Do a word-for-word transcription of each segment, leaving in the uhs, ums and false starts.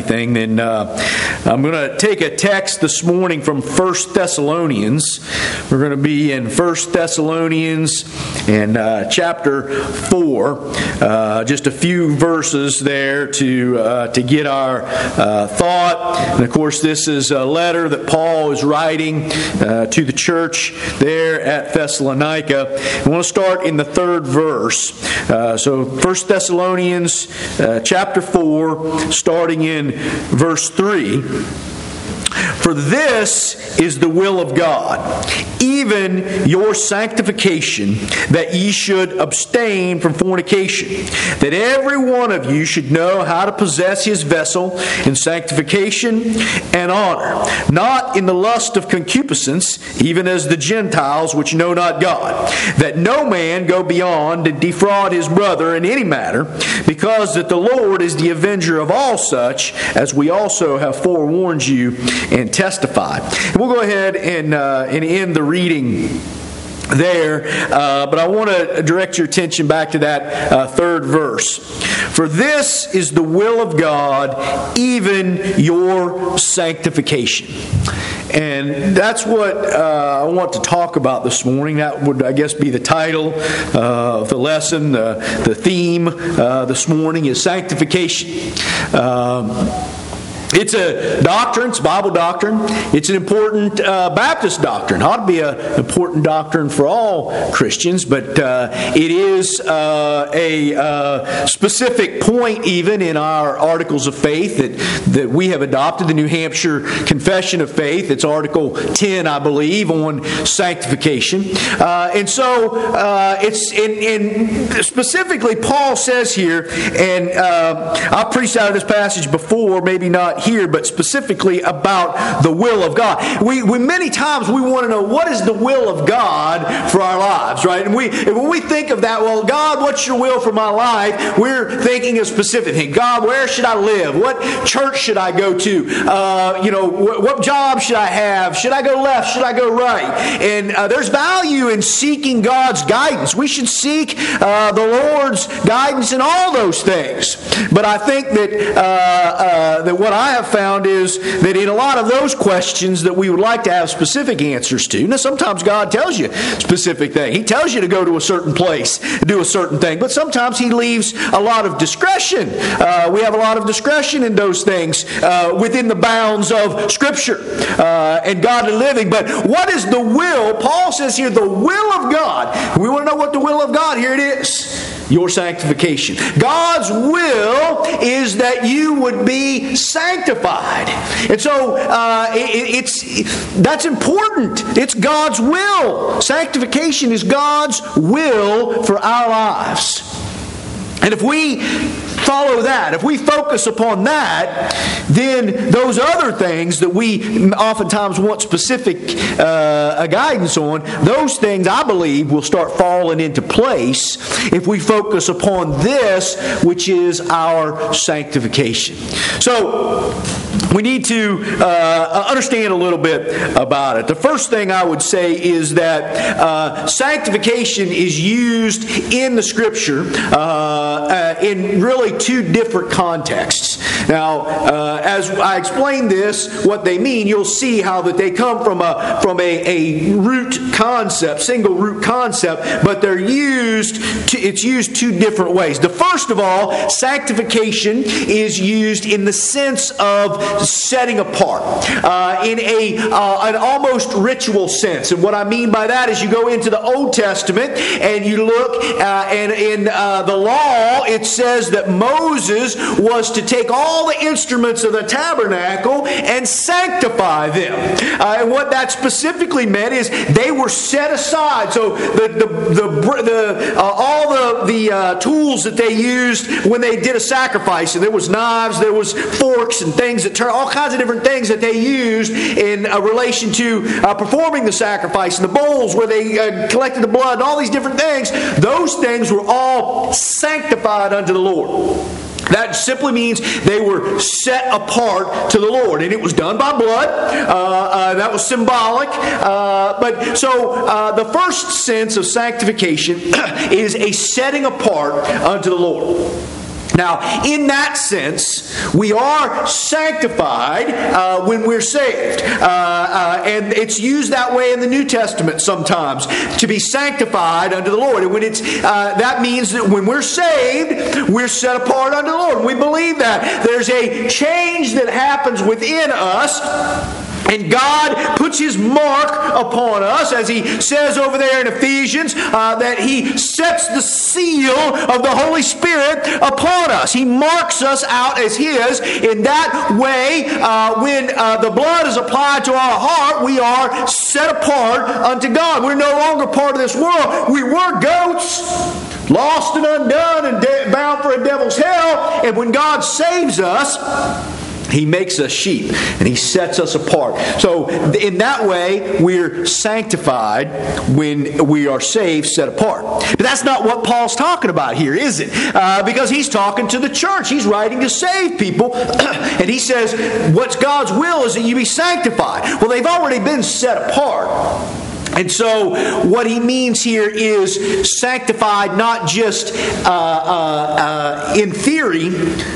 anything, then uh, I'm going to take a text this morning from First Thessalonians. We're going to be in First Thessalonians and uh, chapter four. Uh, just a few verses there to uh, to get our uh, thought. And of course, this is a letter that Paul is writing uh, to the church there at Thessalonica. I want to start in the third verse. Uh, so First Thessalonians uh, chapter four, starting in verse three. For this is the will of God, even your sanctification, that ye should abstain from fornication, that every one of you should know how to possess his vessel in sanctification and honor, not in the lust of concupiscence, even as the Gentiles which know not God, that no man go beyond and defraud his brother in any matter, because that the Lord is the avenger of all such, as we also have forewarned you and testified. And we'll go ahead and uh, and end the reading there, uh, but I want to direct your attention back to that uh, third verse. For this is the will of God, even your sanctification. And that's what uh, I want to talk about this morning. That would, I guess, be the title uh, of the lesson. Uh, the theme uh, this morning is sanctification. Um, It's a doctrine, it's Bible doctrine. It's an important uh, Baptist doctrine. It ought to be an important doctrine for all Christians, but uh, it is uh, a uh, specific point even in our articles of faith that, that we have adopted, the New Hampshire Confession of Faith. It's Article ten, I believe, on sanctification. Uh, and so uh, it's in, in specifically Paul says here, and uh, I've preached out of this passage before, maybe not here, but specifically about the will of God. We, we many times we want to know what is the will of God for our lives, right? And we and when we think of that, well, God, what's your will for my life? We're thinking of specific things. God, where should I live? What church should I go to? Uh, you know, what, what job should I have? Should I go left? Should I go right? And uh, there's value in seeking God's guidance. We should seek uh, the Lord's guidance in all those things. But I think that uh, uh, that what I have found is that in a lot of those questions that we would like to have specific answers to. Now, sometimes God tells you specific things. He tells you to go to a certain place, do a certain thing. But sometimes He leaves a lot of discretion. Uh, we have a lot of discretion in those things uh, within the bounds of Scripture uh, and godly living. But what is the will? Paul says here, the will of God. We want to know what the will of God. Here it is. Your sanctification. God's will is that you would be sanctified. And so uh, it, it's that's important. It's God's will. Sanctification is God's will for our lives. And if we follow that, if we focus upon that, then those other things that we oftentimes want specific uh, guidance on, those things, I believe, will start falling into place if we focus upon this, which is our sanctification. So, we need to uh, understand a little bit about it. The first thing I would say is that uh, sanctification is used in the Scripture uh, uh, in really two different contexts. Now, uh, as I explain this, what they mean, you'll see how that they come from a from a, a root concept, single root concept, but they're used. To, it's used two different ways. The first of all, sanctification is used in the sense of setting apart, uh, in a uh, an almost ritual sense. And what I mean by that is you go into the Old Testament and you look, uh, and in uh, the law it says that Moses was to take all the instruments of the tabernacle and sanctify them. Uh, and what that specifically meant is they were set aside. So the the the, the uh, all the the uh, tools that they used when they did a sacrifice, and there was knives, there was forks and things that turn, all kinds of different things that they used in uh, relation to uh, performing the sacrifice, and the bowls where they uh, collected the blood, and all these different things. Those things were all sanctified unto the Lord. That simply means they were set apart to the Lord. And it was done by blood. Uh, uh, that was symbolic. Uh, but so uh, the first sense of sanctification is a setting apart unto the Lord. Now, in that sense, we are sanctified uh, when we're saved. Uh, uh, and it's used that way in the New Testament sometimes, to be sanctified unto the Lord. And when it's uh, that means that when we're saved, we're set apart unto the Lord. We believe that. There's a change that happens within us. And God puts His mark upon us, as He says over there in Ephesians, uh, that He sets the seal of the Holy Spirit upon us. He marks us out as His. In that way, uh, when uh, the blood is applied to our heart, we are set apart unto God. We're no longer part of this world. We were goats, lost and undone and de- bound for a devil's hell. And when God saves us, He makes us sheep, and He sets us apart. So in that way, we're sanctified when we are saved, set apart. But that's not what Paul's talking about here, is it? Uh, because he's talking to the church. He's writing to save people. And he says, what's God's will is that you be sanctified. Well, they've already been set apart. And so what he means here is sanctified not just uh, uh, uh, in theory,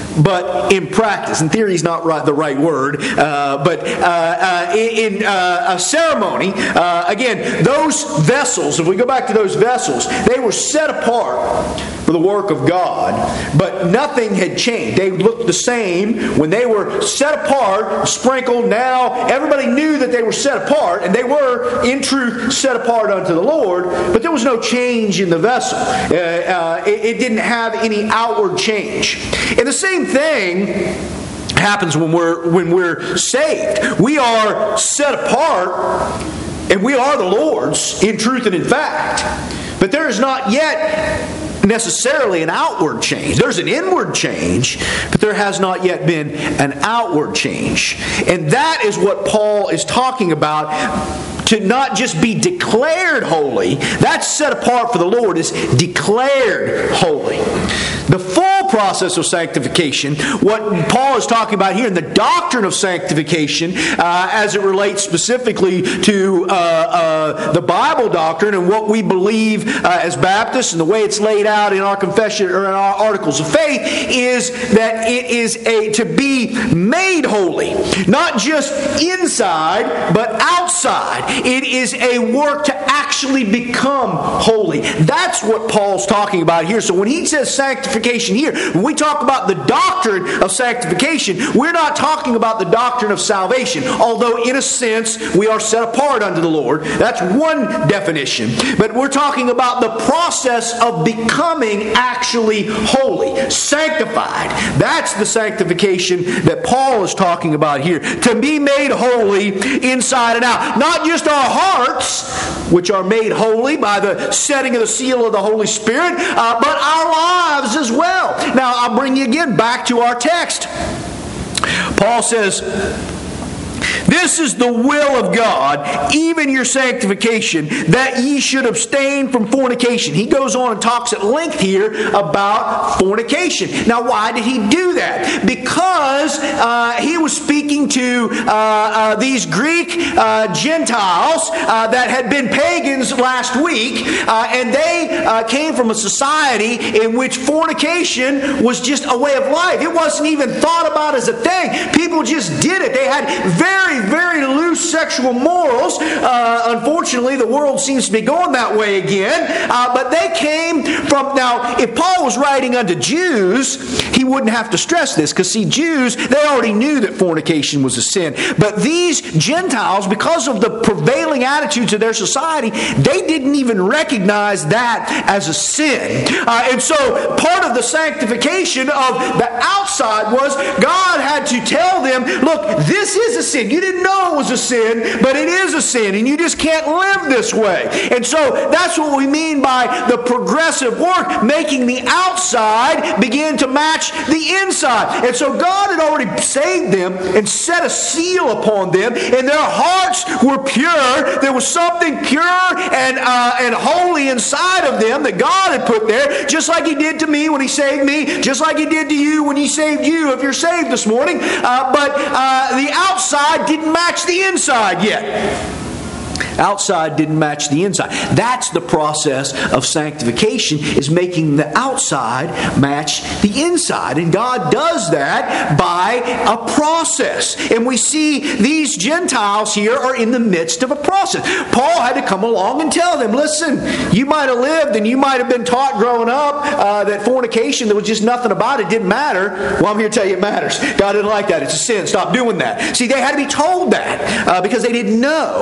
but in practice. In theory is not right, the right word, uh, but uh, uh, in, in uh, a ceremony, uh, again, those vessels, if we go back to those vessels, they were set apart for the work of God, but nothing had changed. They looked the same when they were set apart, sprinkled. Now everybody knew that they were set apart, and they were, in truth, set apart unto the Lord, but there was no change in the vessel. Uh, uh, it, it didn't have any outward change. And the same thing happens when we're when we're saved. We are set apart, and we are the Lord's in truth and in fact. But there is not yet necessarily an outward change. There's an inward change, but there has not yet been an outward change. And that is what Paul is talking about. To not just be declared holy, that's set apart for the Lord, is declared holy. The full process of sanctification, what Paul is talking about here in the doctrine of sanctification, uh, as it relates specifically to uh, uh, the Bible doctrine and what we believe uh, as Baptists and the way it's laid out in our confession or in our articles of faith, is that it is a to be made holy, not just inside but outside. It is a work to actually become holy. That's what Paul's talking about here. So when he says sanctification here, when we talk about the doctrine of sanctification, we're not talking about the doctrine of salvation, although in a sense we are set apart unto the Lord. That's one definition. But we're talking about the process of becoming actually holy, sanctified. That's the sanctification that Paul is talking about here. To be made holy inside and out. Not just our hearts, which are made holy by the setting of the seal of the Holy Spirit, uh, but our lives as well. Now, I'll bring you again back to our text. Paul says, this is the will of God, even your sanctification, that ye should abstain from fornication. He goes on and talks at length here about fornication. Now, why did he do that? Because uh, he was speaking to uh, uh, these Greek uh, Gentiles uh, that had been pagans last week, uh, and they uh, came from a society in which fornication was just a way of life. It wasn't even thought about as a thing. People just did it. They had very very loose sexual morals. Uh, unfortunately, the world seems to be going that way again. Uh, but they came from... Now, if Paul was writing unto Jews, he wouldn't have to stress this, because see, Jews, they already knew that fornication was a sin. But these Gentiles, because of the prevailing attitudes of their society, they didn't even recognize that as a sin. Uh, and so, part of the sanctification of the outside was God had to tell them, look, this is a sin. You didn't know it was a sin, but it is a sin, and you just can't live this way. And so that's what we mean by the progressive work, making the outside begin to match the inside. And so God had already saved them and set a seal upon them, and their hearts were pure. There was something pure and uh, and holy inside of them that God had put there, just like He did to me when He saved me, just like He did to you when He saved you, if you're saved this morning. Uh, but uh, the outside didn't match the inside yet. Outside didn't match the inside. That's the process of sanctification, is making the outside match the inside. And God does that by a process. And we see these Gentiles here are in the midst of a process. Paul had to come along and tell them, listen, you might have lived and you might have been taught growing up uh, that fornication, there was just nothing about it, didn't matter. Well, I'm here to tell you it matters. God didn't like that. It's a sin. Stop doing that. See, they had to be told that uh, because they didn't know.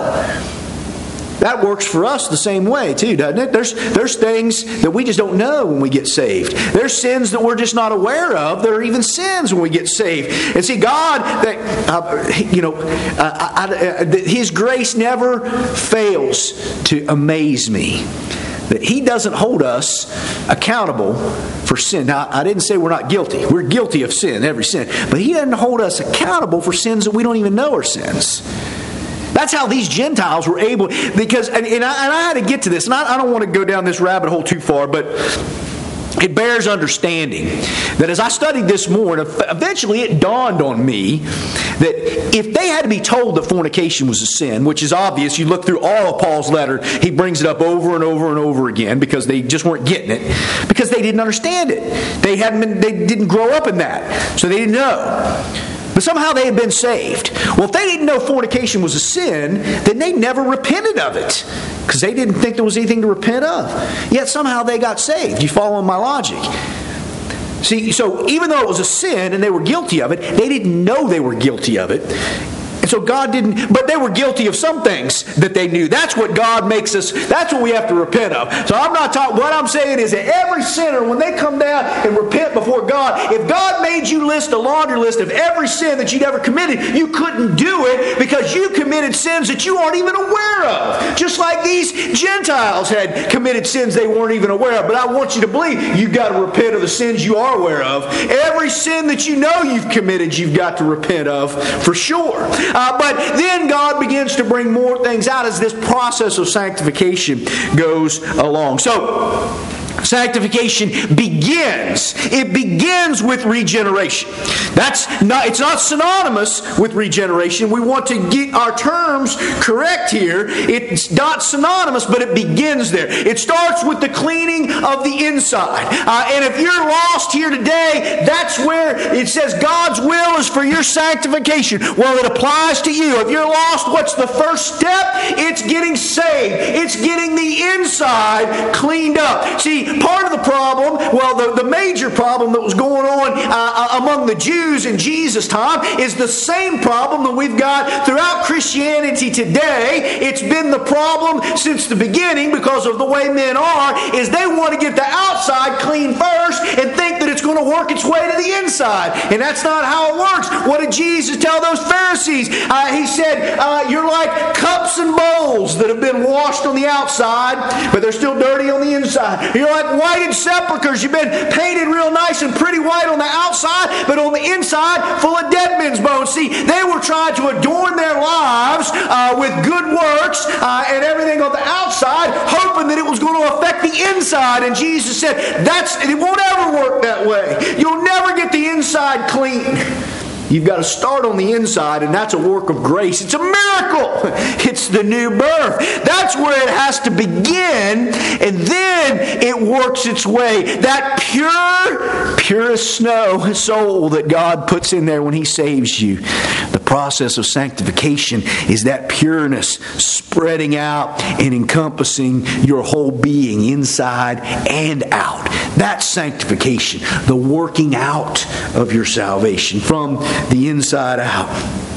That works for us the same way too, doesn't it? There's, there's things that we just don't know when we get saved. There's sins that we're just not aware of that are even sins when we get saved. And see, God, that, uh, you know, uh, I, I, His grace never fails to amaze me. That He doesn't hold us accountable for sin. Now, I didn't say we're not guilty. We're guilty of sin, every sin. But He doesn't hold us accountable for sins that we don't even know are sins. That's how these Gentiles were able, because, and, and, I, and I had to get to this, and I, I don't want to go down this rabbit hole too far, but it bears understanding that as I studied this more, and eventually it dawned on me that if they had to be told that fornication was a sin, which is obvious, you look through all of Paul's letter, he brings it up over and over and over again because they just weren't getting it, because they didn't understand it. They hadn't been, they didn't grow up in that, so they didn't know. But somehow they had been saved. Well, if they didn't know fornication was a sin, then they never repented of it, because they didn't think there was anything to repent of. Yet somehow they got saved. You following my logic? See, so even though it was a sin and they were guilty of it, they didn't know they were guilty of it. And so God didn't, but they were guilty of some things that they knew. That's what God makes us, that's what we have to repent of. So I'm not talking, what I'm saying is that every sinner, when they come down and repent before God, if God made you list a laundry list of every sin that you'd ever committed, you couldn't do it because you committed sins that you aren't even aware of. Just like these Gentiles had committed sins they weren't even aware of. But I want you to believe you've got to repent of the sins you are aware of. Every sin that you know you've committed, you've got to repent of for sure. Uh, but then God begins to bring more things out as this process of sanctification goes along. So, sanctification begins. It begins with regeneration. That's not, it's not synonymous with regeneration. We want to get our terms correct here. It's not synonymous, but it begins there. It starts with the cleaning of the inside. Uh, and if you're lost here today, that's where it says God's will is for your sanctification. Well, it applies to you. If you're lost, what's the first step? It's getting saved. It's getting the inside cleaned up. See, part of the problem, well, the, the major problem that was going on uh, among the Jews in Jesus' time is the same problem that we've got throughout Christianity today. It's been the problem since the beginning because of the way men are, is they want to get the outside clean first and think that it's going to work its way to the inside. And that's not how it works. What did Jesus tell those Pharisees? Uh, he said, uh, you're like cups and bowls that have been washed on the outside, but they're still dirty on the inside. You're like whited sepulchres. You've been painted real nice and pretty white on the outside, but on the inside, full of dead men's bones. See, they were trying to adorn their lives uh, with good works uh, and everything on the outside, hoping that it was going to affect the inside. And Jesus said, "That's it won't ever work that way. You'll never get the inside clean. You've got to start on the inside, and that's a work of grace. It's a miracle. It's the new birth. That's where it has to begin, and then it works its way. That pure, pure as snow soul that God puts in there when He saves you. The process of sanctification is that pureness spreading out and encompassing your whole being, inside and out. That's sanctification, the working out of your salvation from the inside out.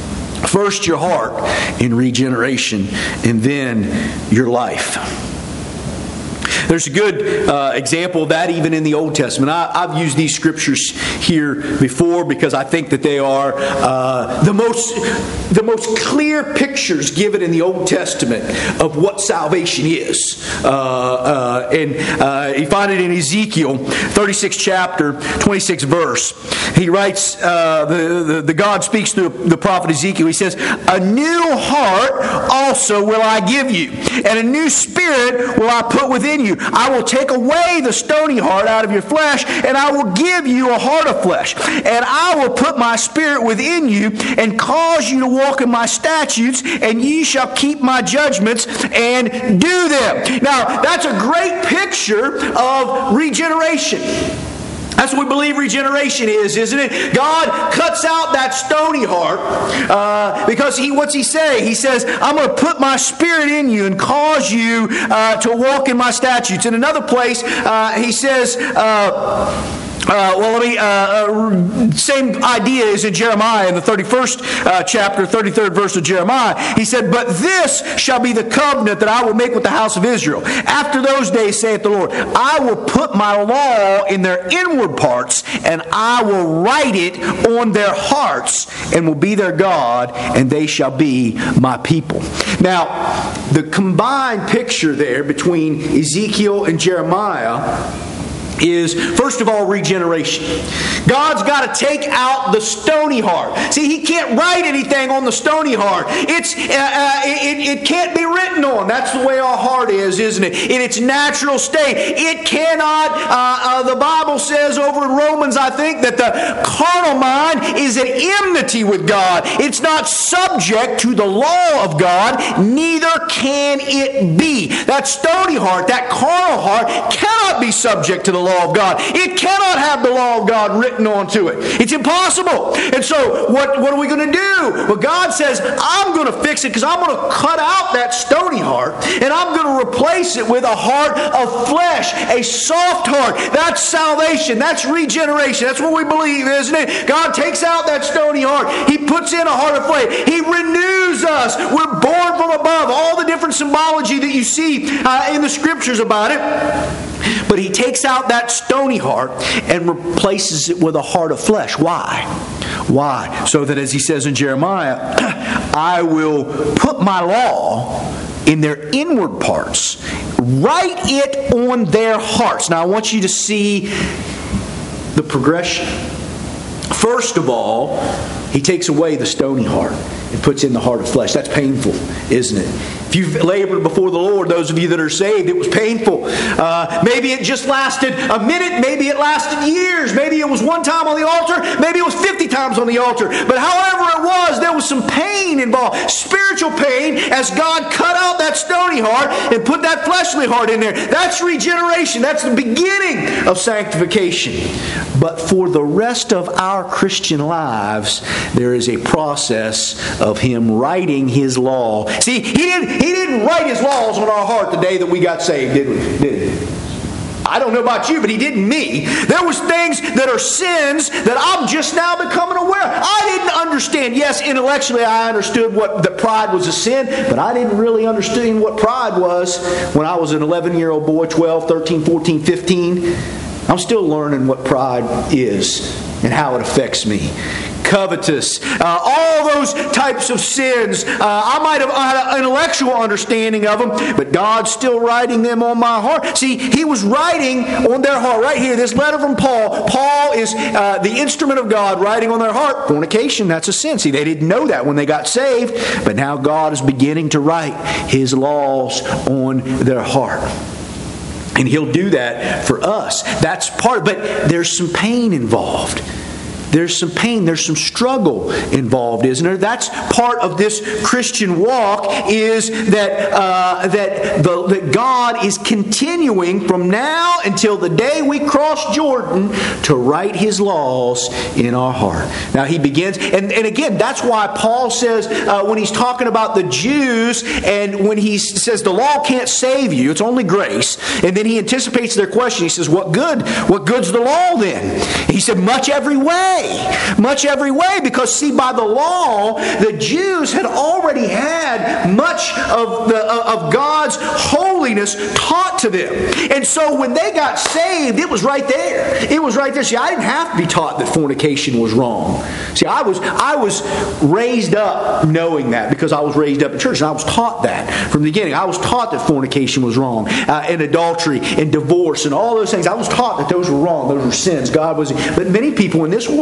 First your heart in regeneration, and then your life. There's a good uh, example of that even in the Old Testament. I, I've used these scriptures here before because I think that they are uh, the most the most clear pictures given in the Old Testament of what salvation is. Uh, uh, and uh, you find it in Ezekiel thirty-sixth chapter, twenty-sixth verse. He writes, uh, the, the, the God speaks through the prophet Ezekiel. He says, "A new heart also will I give you, and a new spirit will I put within you. I will take away the stony heart out of your flesh, and I will give you a heart of flesh. And I will put my spirit within you, and cause you to walk in my statutes, and ye shall keep my judgments and do them. Now, that's a great picture of regeneration. That's what we believe regeneration is, isn't it? God cuts out that stony heart uh, because he, what's He say? He says, I'm going to put my spirit in you and cause you uh, to walk in my statutes. In another place, uh, He says... Uh, Uh, well, let me, uh, uh, same idea is in Jeremiah in the thirty-first uh, chapter, thirty-third verse of Jeremiah. He said, but this shall be the covenant that I will make with the house of Israel. After those days, saith the Lord, I will put my law in their inward parts, and I will write it on their hearts, and will be their God, and they shall be my people. Now, the combined picture there between Ezekiel and Jeremiah is, first of all, regeneration. God's got to take out the stony heart. See, He can't write anything on the stony heart. It's uh, uh, it, it can't be written on. That's the way our heart is, isn't it? In its natural state. It cannot, uh, uh, the Bible says over in Romans, I think, that the carnal mind is at enmity with God. It's not subject to the law of God, neither can it be. That stony heart, that carnal heart, cannot be subject to the law of God. It cannot have the law of God written onto it. It's impossible. And so what, what are we going to do? Well, God says, I'm going to fix it because I'm going to cut out that stony heart and I'm going to replace it with a heart of flesh, a soft heart. That's salvation. That's regeneration. That's what we believe, isn't it? God takes out that stony heart. He puts in a heart of flesh. He renews us. We're born from above. All the different symbology that you see uh, in the Scriptures about it. But He takes out that stony heart and replaces it with a heart of flesh. Why? Why? So that, as He says in Jeremiah, I will put my law in their inward parts, write it on their hearts. Now I want you to see the progression. First of all, He takes away the stony heart and puts in the heart of flesh. That's painful, isn't it? If you've labored before the Lord, those of you that are saved, it was painful. Uh, maybe it just lasted a minute. Maybe it lasted years. Maybe it was one time on the altar. Maybe it was fifty times on the altar. But however it was, there was some pain involved. Spiritual pain as God cut out that stony heart and put that fleshly heart in there. That's regeneration. That's the beginning of sanctification. But for the rest of our Christian lives, there is a process of Him writing His law. See, He didn't, he didn't write His laws on our heart the day that we got saved, did we? Did He? I don't know about you, but He didn't me. There was things that are sins that I'm just now becoming aware of. I didn't understand. Yes, intellectually I understood what that pride was a sin, but I didn't really understand what pride was when I was an eleven-year-old boy, twelve, thirteen, fourteen, fifteen. I'm still learning what pride is and how it affects me. Covetous, uh, all those types of sins. Uh, I might have had an intellectual understanding of them, but God's still writing them on my heart. See, He was writing on their heart. Right here, this letter from Paul. Paul is uh, the instrument of God writing on their heart. Fornication, that's a sin. See, they didn't know that when they got saved, but now God is beginning to write His laws on their heart. And He'll do that for us. That's part, but there's some pain involved. There's some pain, there's some struggle involved, isn't there? That's part of this Christian walk, is that uh, that, the, that God is continuing from now until the day we cross Jordan to write His laws in our heart. Now He begins, and, and again, that's why Paul says uh, when he's talking about the Jews and when he says the law can't save you, it's only grace, and then he anticipates their question. He says, what good? What good's the law then? He said, much every way. Much every way, because see, by the law, the Jews had already had much of the of God's holiness taught to them. And so when they got saved, it was right there. It was right there. See, I didn't have to be taught that fornication was wrong. See, I was I was raised up knowing that, because I was raised up in church, and I was taught that from the beginning. I was taught that fornication was wrong, uh, and adultery, and divorce, and all those things. I was taught that those were wrong. Those were sins. God was. But many people in this world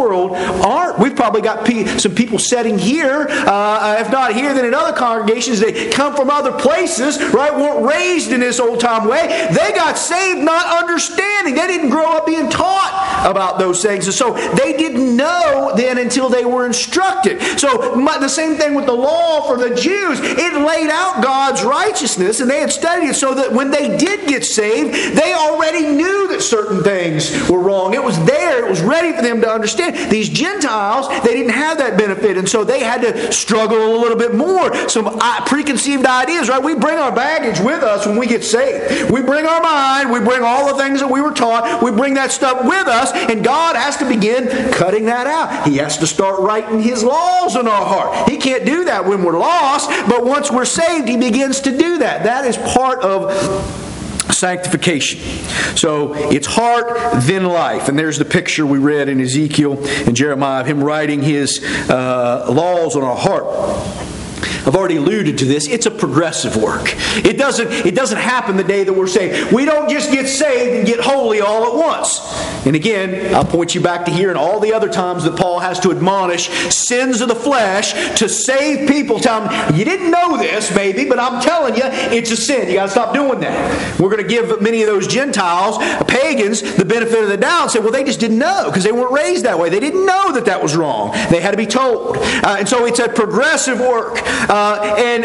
world aren't. We've probably got pe- some people sitting here, uh, if not here, then in other congregations. They come from other places, right? Weren't raised in this old-time way. They got saved not understanding. They didn't grow up being taught about those things. And so they didn't know then until they were instructed. So my, the same thing with the law for the Jews. It laid out God's righteousness, and they had studied it so that when they did get saved, they already knew that certain things were wrong. It was there. It was ready for them to understand. These Gentiles, they didn't have that benefit, and so they had to struggle a little bit more. Some uh, preconceived ideas, right? We bring our baggage with us when we get saved. We bring our mind. We bring all the things that we were taught. We bring that stuff with us, and God has to begin cutting that out. He has to start writing His laws in our heart. He can't do that when we're lost, but once we're saved, He begins to do that. That is part of sanctification. So it's heart, then life. And there's the picture we read in Ezekiel and Jeremiah of Him writing His uh, laws on our heart. I've already alluded to this. It's a progressive work. It doesn't, it doesn't happen the day that we're saved. We don't just get saved and get holy all at once. And again, I'll point you back to here and all the other times that Paul has to admonish sins of the flesh to save people. Tell them, you didn't know this maybe, but I'm telling you, it's a sin. You got to stop doing that. We're going to give many of those Gentiles, pagans, the benefit of the doubt and say, well, they just didn't know because they weren't raised that way. They didn't know that that was wrong. They had to be told. Uh, and so it's a progressive work. Uh, and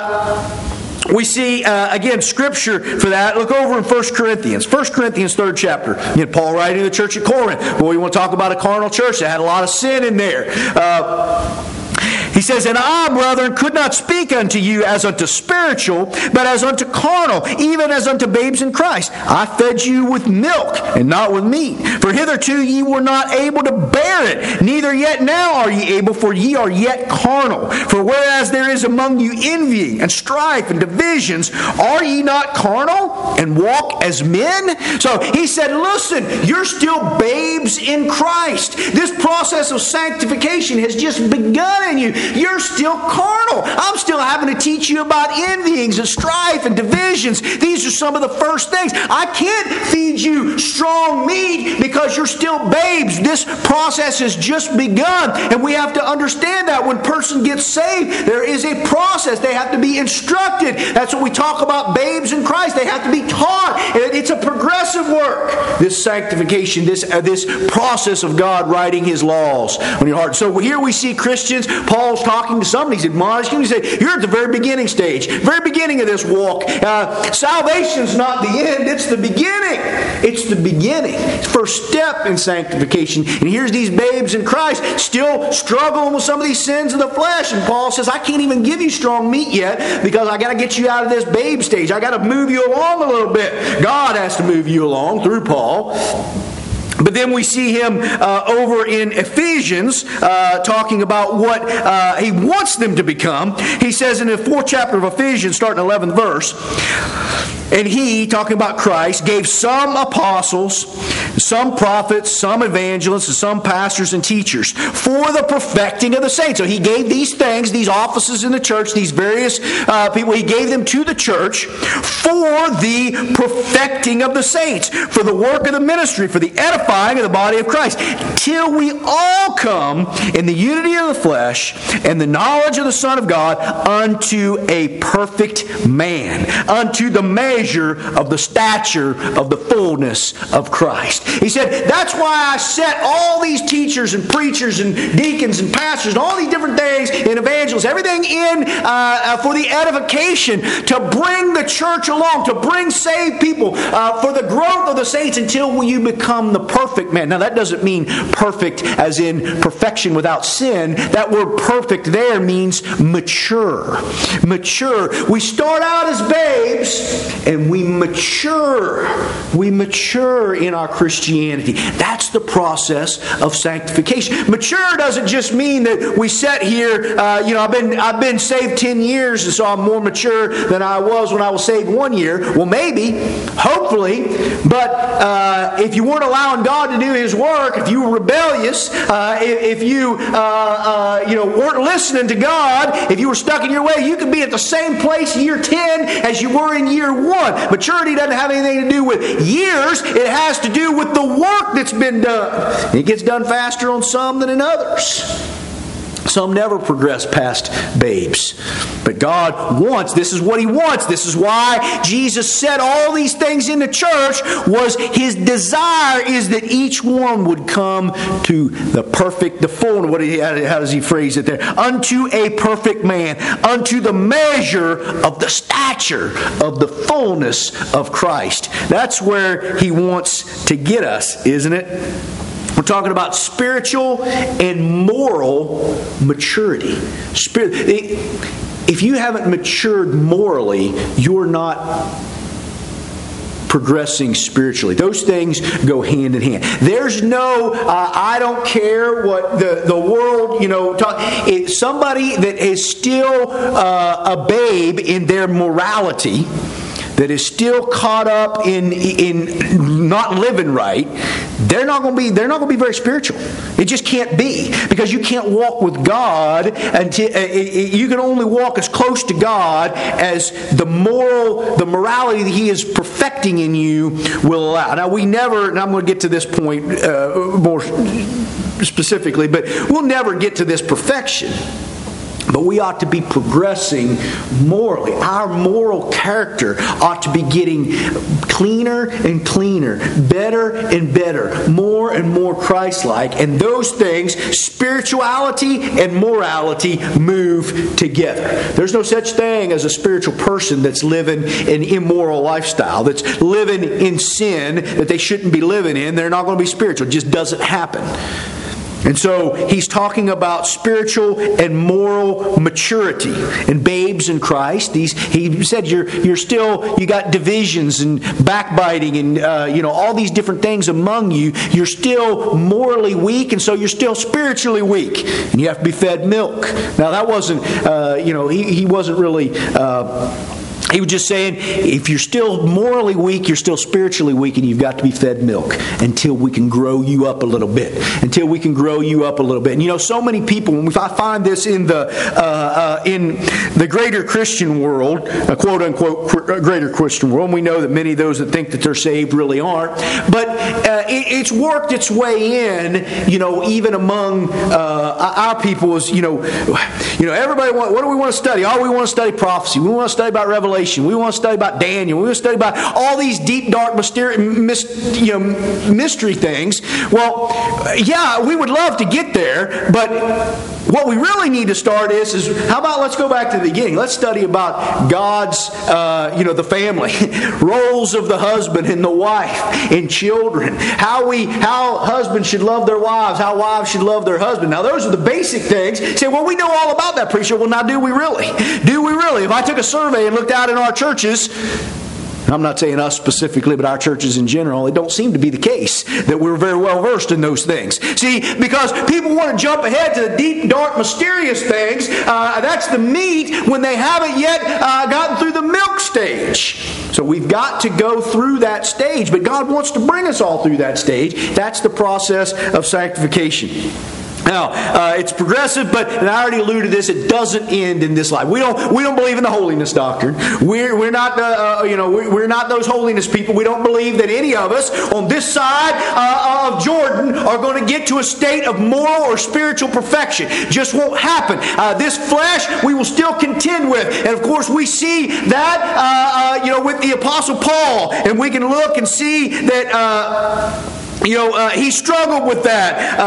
uh, we see, uh, again, Scripture for that. Look over in First Corinthians. First Corinthians, third chapter. You know, Paul writing to the church at Corinth. Well, we want to talk about a carnal church that had a lot of sin in there. Uh, He says, and I, brethren, could not speak unto you as unto spiritual, but as unto carnal, even as unto babes in Christ. I fed you with milk, and not with meat. For hitherto ye were not able to bear it, neither yet now are ye able, for ye are yet carnal. For whereas there is among you envying, and strife, and divisions, are ye not carnal, and walk as men? So he said, listen, you're still babes in Christ. This process of sanctification has just begun in you. You're still carnal. I'm still having to teach you about envyings and strife and divisions. These are some of the first things. I can't feed you strong meat because you're still babes. This process has just begun. And we have to understand that when a person gets saved, there is a process. They have to be instructed. That's what we talk about, babes in Christ. They have to be taught. It's a progressive work. This sanctification, this, uh, this process of God writing His laws on your heart. So here we see Christians, Paul's talking to somebody, he's admonishing, he said, you're at the very beginning stage, very beginning of this walk. Uh, salvation's not the end, it's the beginning. It's the beginning. First step in sanctification. And here's these babes in Christ still struggling with some of these sins of the flesh. And Paul says, I can't even give you strong meat yet because I got to get you out of this babe stage. I got to move you along a little bit. God has to move you along through Paul. But then we see him uh, over in Ephesians uh, talking about what uh, he wants them to become. He says in the fourth chapter of Ephesians, starting eleventh verse, and he, talking about Christ, gave some apostles, some prophets, some evangelists, and some pastors and teachers for the perfecting of the saints. So he gave these things, these offices in the church, these various uh, people, he gave them to the church for the perfecting of the saints, for the work of the ministry, for the edifying of the body of Christ, till we all come in the unity of the flesh and the knowledge of the Son of God unto a perfect man, unto the measure of the stature of the fullness of Christ. He said, that's why I set all these teachers and preachers and deacons and pastors and all these different things and evangelists, everything in uh, for the edification, to bring the church along, to bring saved people, uh, for the growth of the saints until you become the perfect man. Now that doesn't mean perfect as in perfection without sin. That word perfect there means mature. Mature. We start out as babes and we mature. We mature in our Christianity. That's the process of sanctification. Mature doesn't just mean that we sit here, uh, you know, I've been I've been saved ten years, and so I'm more mature than I was when I was saved one year. Well, maybe, hopefully, but uh, if you weren't allowing God to do His work, if you were rebellious, uh, if, if you uh, uh, you know weren't listening to God, if you were stuck in your way, you could be at the same place year ten as you were in year one. Maturity doesn't have anything to do with years. It has to do with the work that's been done. It gets done faster on some than in others. Some never progress past babes. But God wants, this is what He wants. This is why Jesus said all these things in the church, was His desire is that each one would come to the perfect, the full, what he, how does He phrase it there? Unto a perfect man, unto the measure of the stature of the fullness of Christ. That's where He wants to get us, isn't it? We're talking about spiritual and moral maturity. Spirit, if you haven't matured morally, you're not progressing spiritually. Those things go hand in hand. There's no, uh, I don't care what the, the world, you know, talk, it, somebody that is still uh, a babe in their morality, that is still caught up in in not living right, they're not going to be they're not going to be very spiritual. It just can't be, because you can't walk with God until uh, you can only walk as close to God as the moral the morality that He is perfecting in you will allow. Now we never, and I'm going to get to this point uh, more specifically, but we'll never get to this perfection. But we ought to be progressing morally. Our moral character ought to be getting cleaner and cleaner, better and better, more and more Christ-like. And those things, spirituality and morality, move together. There's no such thing as a spiritual person that's living an immoral lifestyle, that's living in sin that they shouldn't be living in. They're not going to be spiritual. It just doesn't happen. And so he's talking about spiritual and moral maturity. And babes in Christ, these he said you're you're still you got divisions and backbiting and uh, you know all these different things among you. You're still morally weak, and so you're still spiritually weak, and you have to be fed milk. Now that wasn't uh, you know he he wasn't really. Uh, He was just saying, if you're still morally weak, you're still spiritually weak, and you've got to be fed milk until we can grow you up a little bit. Until we can grow you up a little bit. And you know, so many people, when we find this in the uh, uh, in the greater Christian world, a quote unquote greater Christian world, and we know that many of those that think that they're saved really aren't. But uh, it, it's worked its way in, you know, even among uh, our people. Is you know, you know, everybody. Want, what do we want to study? Oh, we want to study prophecy. We want to study about Revelation. We want to study about Daniel. We want to study about all these deep, dark, mysterious, you know, mystery things. Well, yeah, we would love to get there, but what we really need to start is, is how about let's go back to the beginning. Let's study about God's, uh, you know, the family, roles of the husband and the wife and children. How we, how husbands should love their wives, how wives should love their husband. Now, those are the basic things. You say, well, we know all about that, preacher. Well, now, do we really? Do we really? If I took a survey and looked out in our churches, I'm not saying us specifically, but our churches in general, it don't seem to be the case that we're very well versed in those things. See, because people want to jump ahead to the deep, dark, mysterious things. Uh, that's the meat when they haven't yet uh, gotten through the milk stage. So we've got to go through that stage, but God wants to bring us all through that stage. That's the process of sanctification. Now, uh, it's progressive, but and I already alluded to this. It doesn't end in this life. We don't. We don't believe in the holiness doctrine. We're we're not. Uh, uh, you know, we're, we're not those holiness people. We don't believe that any of us on this side uh, of Jordan are going to get to a state of moral or spiritual perfection. Just won't happen. Uh, this flesh we will still contend with, and of course we see that uh, uh, you know with the Apostle Paul, and we can look and see that. Uh, You know, uh, he struggled with that.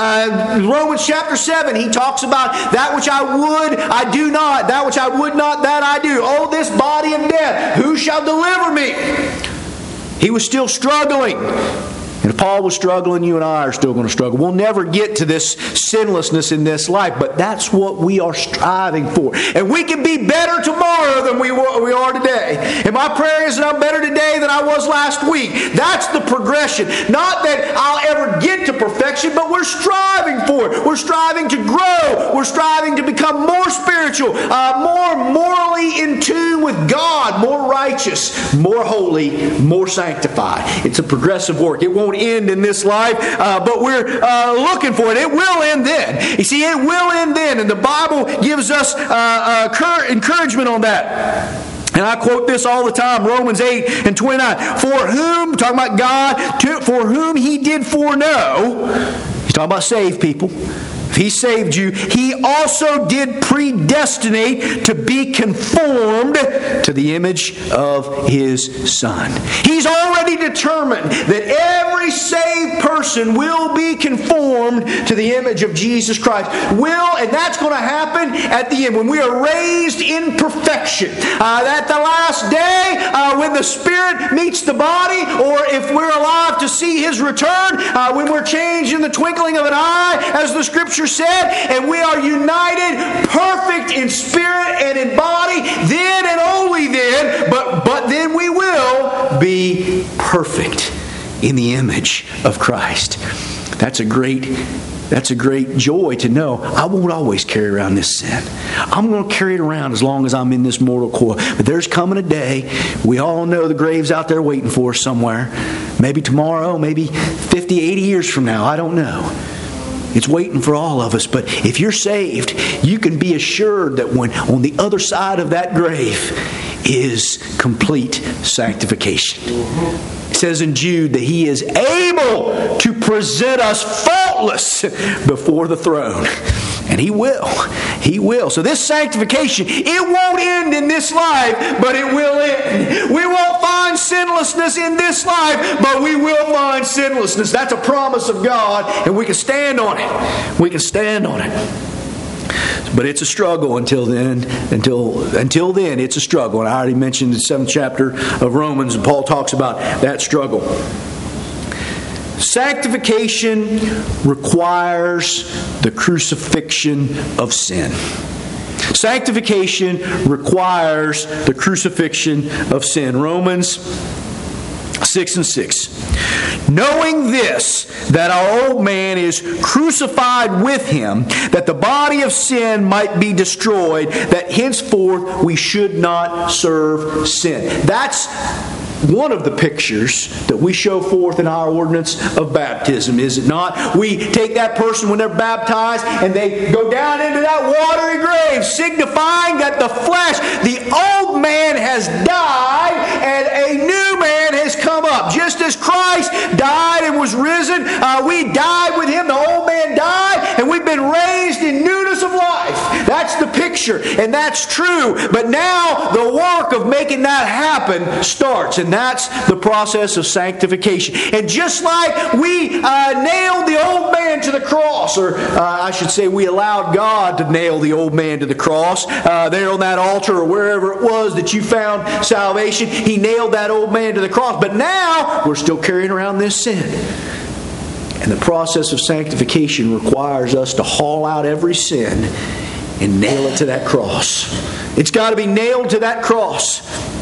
Uh, uh, Romans chapter seven, he talks about that which I would, I do not. That which I would not, that I do. Oh, this body of death, who shall deliver me? He was still struggling. And if Paul was struggling, you and I are still going to struggle. We'll never get to this sinlessness in this life, but that's what we are striving for. And we can be better tomorrow than we we are today. And my prayer is that I'm better today than I was last week. That's the progression. Not that I'll ever get to perfection, but we're striving for it. We're striving to grow. We're striving to become more spiritual, uh, more morally in tune with God, more righteous, more holy, more sanctified. It's a progressive work. It won't end in this life, uh, but we're uh, looking for it. It will end then. You see, it will end then, and the Bible gives us uh, uh, encouragement on that. And I quote this all the time, Romans eight and twenty-nine. For whom, talking about God, to, for whom He did foreknow, He's talking about saved people. If He saved you, He also did predestinate to be conformed to the image of His Son. He's already determined that every saved person will be conformed to the image of Jesus Christ. Will, and that's going to happen at the end when we are raised in perfection. Uh, at the last day, uh, when the Spirit meets the body, or if we're alive to see His return, uh, when we're changed in the twinkling of an eye, as the Scripture said, and we are united, perfect in spirit and in body, then and only then, but, but then we will be perfect in the image of Christ. That's a great That's a great joy to know I won't always carry around this sin. I'm going to carry it around as long as I'm in this mortal coil. But there's coming a day, we all know the grave's out there waiting for us somewhere. Maybe tomorrow, maybe fifty, eighty years from now, I don't know. It's waiting for all of us. But if you're saved, you can be assured that when on the other side of that grave is complete sanctification. It says in Jude that He is able to present us faultless before the throne. And He will. He will. So this sanctification, it won't end in this life, but it will end. We won't find sinlessness in this life, but we will find sinlessness. That's a promise of God, and we can stand on it. We can stand on it. But it's a struggle until then. Until until then, it's a struggle. And I already mentioned the seventh chapter of Romans, and Paul talks about that struggle. Sanctification requires the crucifixion of sin. Sanctification requires the crucifixion of sin. Romans six and six. Knowing this, that our old man is crucified with Him, that the body of sin might be destroyed, that henceforth we should not serve sin. That's one of the pictures that we show forth in our ordinance of baptism, is it not? We take that person when they're baptized and they go down into that watery grave, signifying that the flesh, the old man has died and a new man has come up. Just as Christ died and was risen, uh, we died with Him, the old man died, and we've been raised in newness of life. That's the picture, and that's true. But now the work of making that happen starts, and that's the process of sanctification. And just like we uh, nailed the old man to the cross, or uh, I should say we allowed God to nail the old man to the cross, uh, there on that altar or wherever it was that you found salvation, He nailed that old man to the cross. But now we're still carrying around this sin. And the process of sanctification requires us to haul out every sin and nail it to that cross. It's got to be nailed to that cross.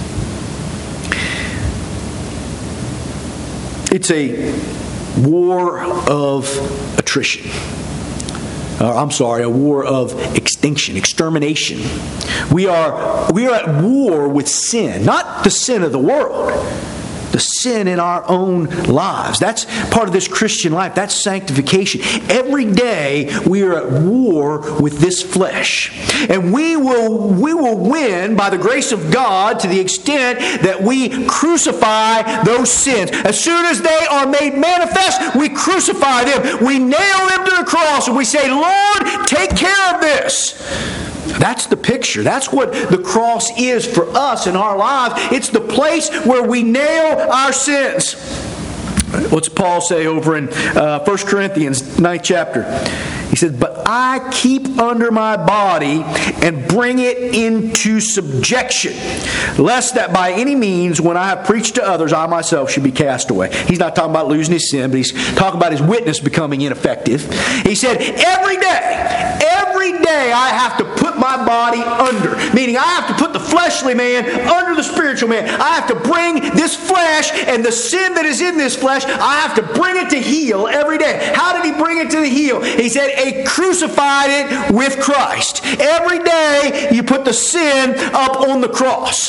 It's a war of attrition. Uh, I'm sorry, a war of extinction, extermination. We are, we are at war with sin, not the sin of the world. The sin in our own lives. That's part of this Christian life. That's sanctification. Every day we are at war with this flesh. And we will, we will win by the grace of God to the extent that we crucify those sins. As soon as they are made manifest, we crucify them. We nail them to the cross and we say, Lord, take care of this. That's the picture. That's what the cross is for us in our lives. It's the place where we nail our sins. What's Paul say over in uh, First Corinthians ninth chapter? He says, but I keep under my body and bring it into subjection, lest that by any means, when I have preached to others, I myself should be cast away. He's not talking about losing his sin, but he's talking about his witness becoming ineffective. He said, every day, every day I have to put my body under, meaning I have to put the fleshly man under the spiritual man. I have to bring this flesh and the sin that is in this flesh, I have to bring it to heel every day. How did he bring it to the heel? He said, he crucified it with Christ. Every day you put the sin up on the cross.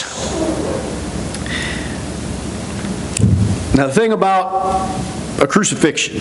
Now the thing about a crucifixion,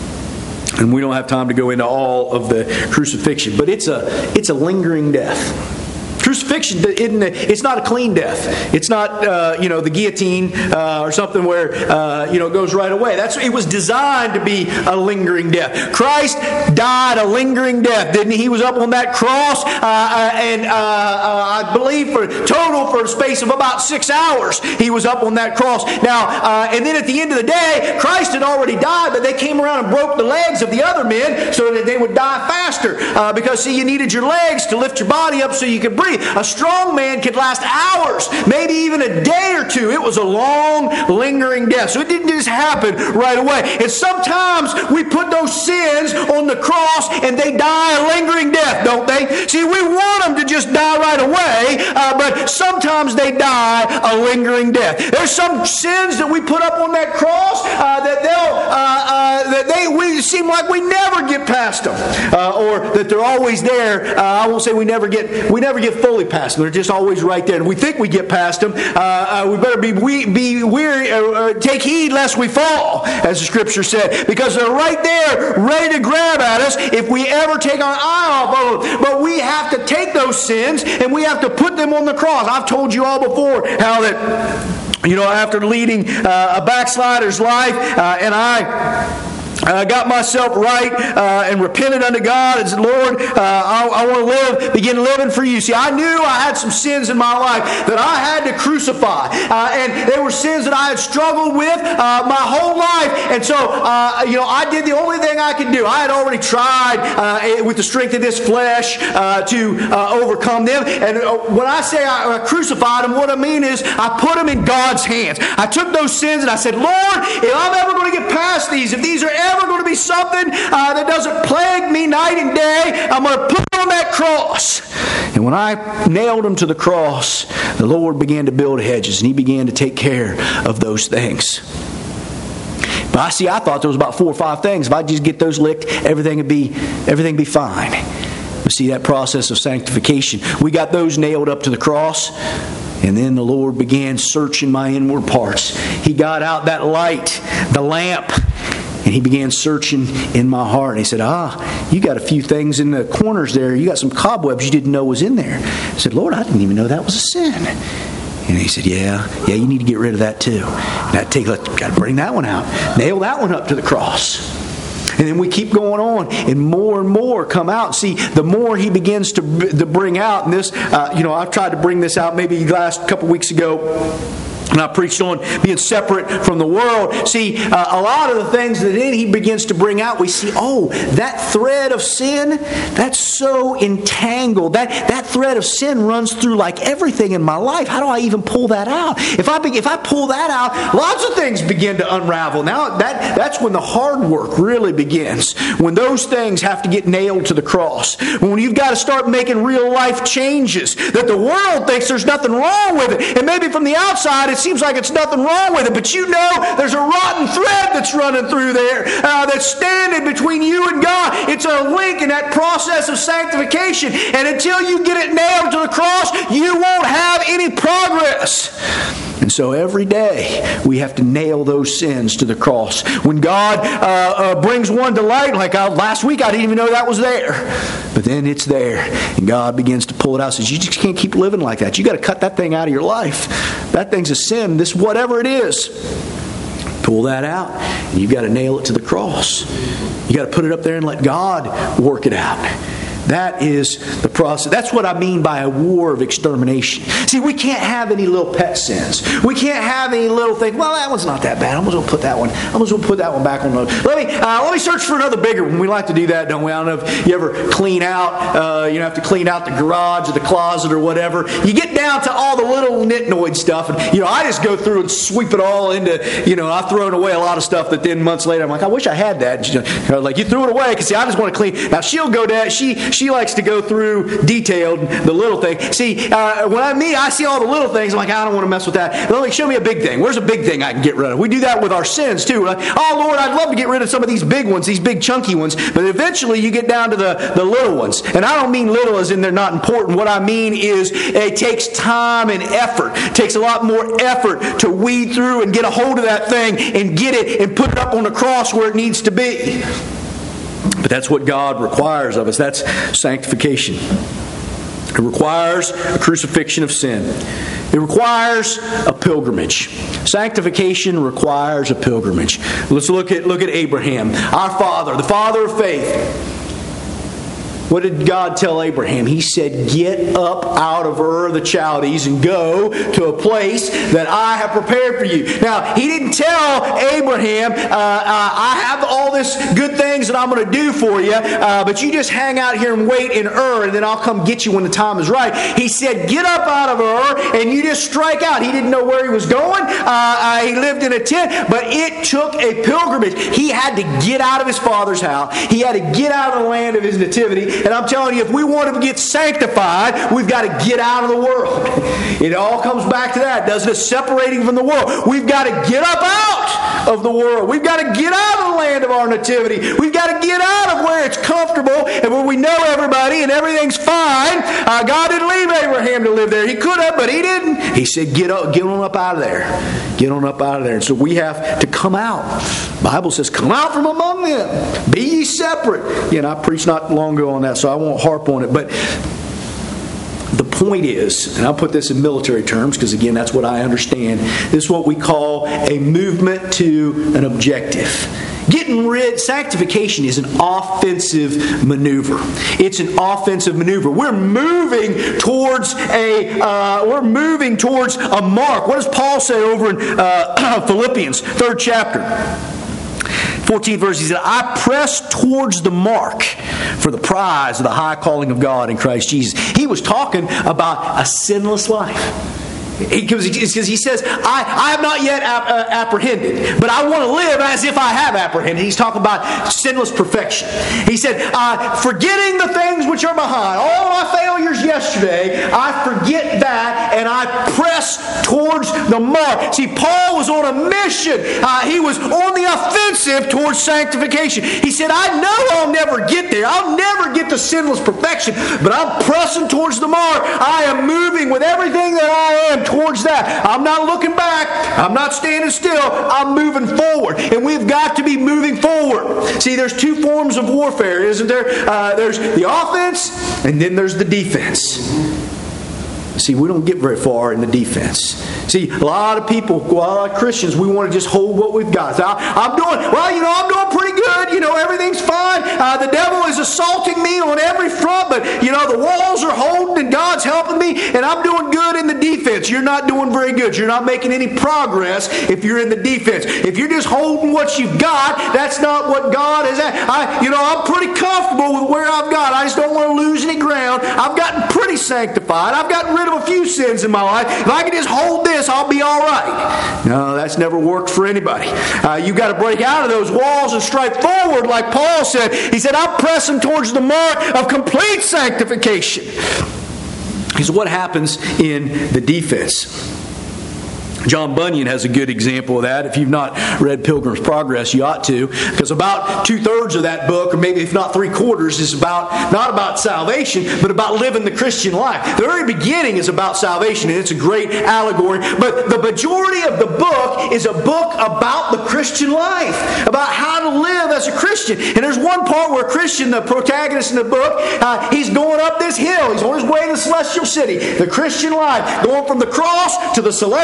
and we don't have time to go into all of the crucifixion, but it's a it's a lingering death. Crucifixion isn't a, it's not a clean death. It's not uh, you know the guillotine uh, or something where uh, you know it goes right away. That's it was designed to be a lingering death. Christ died a lingering death, didn't he? He was up on that cross, uh, and uh, uh, I believe for total for a space of about six hours he was up on that cross. Now uh, and then at the end of the day, Christ had already died, but they came around and broke the legs of the other men so that they would die faster. Uh, because see, you needed your legs to lift your body up so you could breathe. A strong man could last hours, maybe even a day or two. It was a long, lingering death. So it didn't just happen right away. And sometimes we put those sins on the cross and they die a lingering death, don't they? See, we want them to just die right away, uh, but sometimes they die a lingering death. There's some sins that we put up on that cross uh, that they'll, uh, uh, that they we seem like we never get past them, uh, or that they're always there. Uh, I won't say we never get we never get fully past them. They're just always right there. And we think we get past them. Uh, uh, we better be we, be weary, uh, uh, take heed lest we fall, as the Scripture said, because they're right there, ready to grab at us if we ever take our eye off of them. But we have to take those sins and we have to put them on the cross. I've told you all before how that, you know, after leading uh, a backslider's life, uh, and I. I got myself right uh, and repented unto God and said, Lord, uh, I, I want to live, begin living for you. See, I knew I had some sins in my life that I had to crucify. Uh, and they were sins that I had struggled with uh, my whole life. And so, uh, you know, I did the only thing I could do. I had already tried uh, with the strength of this flesh uh, to uh, overcome them. And when I say I, I crucified them, what I mean is I put them in God's hands. I took those sins and I said, Lord, if I'm ever going to get past these, if these are ever going to be something uh, that doesn't plague me night and day, I'm going to put it on that cross. And when I nailed them to the cross, the Lord began to build hedges and He began to take care of those things. But I see, I thought there was about four or five things. If I just get those licked, everything would be everything would be fine. But see, that process of sanctification, we got those nailed up to the cross. And then the Lord began searching my inward parts. He got out that light, the lamp, and He began searching in my heart. And He said, ah, you got a few things in the corners there. You got some cobwebs you didn't know was in there. I said, Lord, I didn't even know that was a sin. And He said, yeah, yeah, you need to get rid of that too. And I take, got to bring that one out. Nail that one up to the cross. And then we keep going on, and more and more come out. See, the more He begins to, to bring out, and this, uh, you know, I've tried to bring this out maybe last couple weeks ago. And I preached on being separate from the world. See, uh, a lot of the things that then He begins to bring out, we see, oh, that thread of sin, that's so entangled. That that thread of sin runs through like everything in my life. How do I even pull that out? If I be, if I pull that out, lots of things begin to unravel. Now, that that's when the hard work really begins. When those things have to get nailed to the cross. When you've got to start making real life changes that the world thinks there's nothing wrong with it. And maybe from the outside, it seems like it's nothing wrong with it, but you know there's a rotten thread that's running through there uh, that's standing between you and God. It's a link in that process of sanctification, and until you get it nailed to the cross, you won't have any progress. And so every day we have to nail those sins to the cross. When God uh, uh, brings one to light, like I, last week I didn't even know that was there. But then it's there. And God begins to pull it out. Says, you just can't keep living like that. You got to cut that thing out of your life. That thing's a sin. This whatever it is. Pull that out. And you've got to nail it to the cross. You got to put it up there and let God work it out. That is the process. That's what I mean by a war of extermination. See, we can't have any little pet sins. We can't have any little thing. Well, that one's not that bad. I'm just going to put that one. I'm just going to put that one back on the. Let me uh, let me search for another bigger one. We like to do that, don't we? I don't know if you ever clean out. Uh, you know, have to clean out the garage or the closet or whatever. You get down to all the little nitnoid stuff, and you know, I just go through and sweep it all into. You know, I've thrown away a lot of stuff that then months later I'm like, I wish I had that. And she's, you know, like, you threw it away because see, I just want to clean. Now she'll go down. She. She likes to go through detailed the little thing. See, uh, when I mean I see all the little things, I'm like, I don't want to mess with that. Let me show me a big thing. Where's a big thing I can get rid of? We do that with our sins too. Right? Oh Lord, I'd love to get rid of some of these big ones, these big chunky ones. But eventually you get down to the, the little ones. And I don't mean little as in they're not important. What I mean is it takes time and effort. It takes a lot more effort to weed through and get a hold of that thing and get it and put it up on the cross where it needs to be. But that's what God requires of us. That's sanctification. It requires a crucifixion of sin. It requires a pilgrimage. Sanctification requires a pilgrimage. Let's look at look at Abraham, our father, the father of faith. What did God tell Abraham? He said, get up out of Ur of the Chaldees and go to a place that I have prepared for you. Now, he didn't tell Abraham, uh, uh, I have all this good things that I'm going to do for you, uh, but you just hang out here and wait in Ur, and then I'll come get you when the time is right. He said, get up out of Ur, and you just strike out. He didn't know where he was going. Uh, uh, he lived in a tent, but it took a pilgrimage. He had to get out of his father's house. He had to get out of the land of his nativity. And I'm telling you, if we want to get sanctified, we've got to get out of the world. It all comes back to that, doesn't it? Separating from the world. We've got to get up out of the world. We've got to get out of the land of our nativity. We've got to get out of where it's comfortable and where we know everybody and everything's fine. Uh, God didn't leave Abraham to live there. He could have, but he didn't. He said, get up, get on up out of there. Get on up out of there. And so we have to come out. The Bible says, come out from among them. Be ye separate. You know, I preached not long ago on that, so I won't harp on it. But the point is, and I'll put this in military terms because, again, that's what I understand. This is what we call a movement to an objective. Getting rid, sanctification is an offensive maneuver. It's an offensive maneuver. We're moving towards a, uh, we're moving towards a mark. What does Paul say over in uh, Philippians, third chapter? fourteenth verse, he said, I press towards the mark for the prize of the high calling of God in Christ Jesus. He was talking about a sinless life. Because he says, I, I have not yet ap- uh, apprehended, but I want to live as if I have apprehended. He's talking about sinless perfection. He said, uh, forgetting the things which are behind, all my failures yesterday, I forget that and I press towards the mark. See, Paul was on a mission. Uh, he was on the offensive towards sanctification. He said, I know I'll never get there. I'll never get to sinless perfection, but I'm pressing towards the mark. I am moving with everything that I am towards that. I'm not looking back. I'm not standing still. I'm moving forward. And we've got to be moving forward. See, there's two forms of warfare, isn't there? Uh, there's the offense, and then there's the defense. See, we don't get very far in the defense. See, a lot of people, a lot of Christians, we want to just hold what we've got. So I, I'm doing, well, you know, I'm doing pretty good. You know, everything's fine. Uh, the devil is assaulting me on every front, but, you know, the walls are holding and God's helping me, and I'm doing good in the defense. You're not doing very good. You're not making any progress if you're in the defense. If you're just holding what you've got, that's not what God is at. I, you know, I'm pretty comfortable with where I've got. I just don't want to lose any ground. I've gotten pretty sanctified. I've gotten rid of a few sins in my life. If I can just hold this, I'll be all right. No, that's never worked for anybody. Uh, you've got to break out of those walls and strike forward like Paul said. He said, I'm pressing towards the mark of complete sanctification. He said, what happens in the defense? John Bunyan has a good example of that. If you've not read Pilgrim's Progress, you ought to, because about two-thirds of that book, or maybe if not three-quarters, is about not about salvation, but about living the Christian life. The very beginning is about salvation, and it's a great allegory, but the majority of the book is a book about the Christian life, about how to live as a Christian. And there's one part where Christian, the protagonist in the book, uh, he's going up this hill. He's on his way to the celestial city. The Christian life, going from the cross to the celestial city.